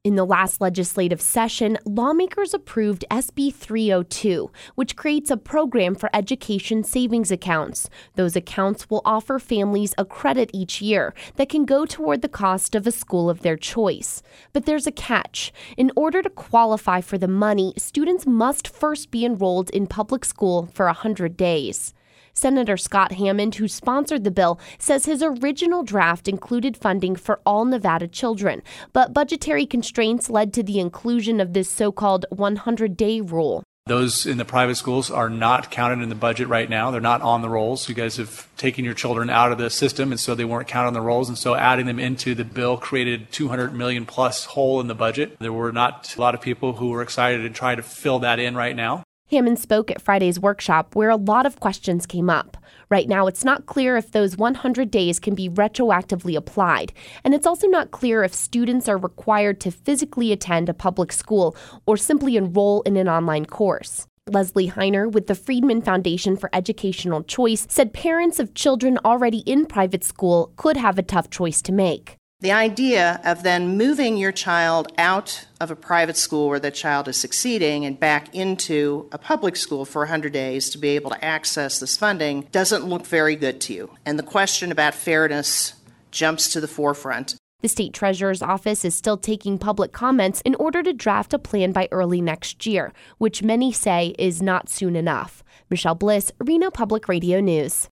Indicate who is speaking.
Speaker 1: In the last legislative session, lawmakers approved SB 302, which creates a program for education savings accounts. Those accounts will offer families a credit each year that can go toward the cost of a school of their choice. But there's a catch. In order to qualify for the money, students must first be enrolled in public school for 100 days. Senator Scott Hammond, who sponsored the bill, says his original draft included funding for all Nevada children, but budgetary constraints led to the inclusion of this so-called 100-day rule.
Speaker 2: Those in the private schools are not counted in the budget right now. They're not on the rolls. You guys have taken your children out of the system, and so they weren't counted on the rolls. And so adding them into the bill created $200 million plus hole in the budget. There were not a lot of people who were excited to try to fill that in right now.
Speaker 1: Hammond spoke at Friday's workshop where a lot of questions came up. Right now, it's not clear if those 100 days can be retroactively applied, and it's also not clear if students are required to physically attend a public school or simply enroll in an online course. Leslie Heiner with the Friedman Foundation for Educational Choice said parents of children already in private school could have a tough choice to make.
Speaker 3: The idea of then moving your child out of a private school where the child is succeeding and back into a public school for 100 days to be able to access this funding doesn't look very good to you. And the question about fairness jumps to the forefront.
Speaker 1: The state treasurer's office is still taking public comments in order to draft a plan by early next year, which many say is not soon enough. Michelle Bliss, Reno Public Radio News.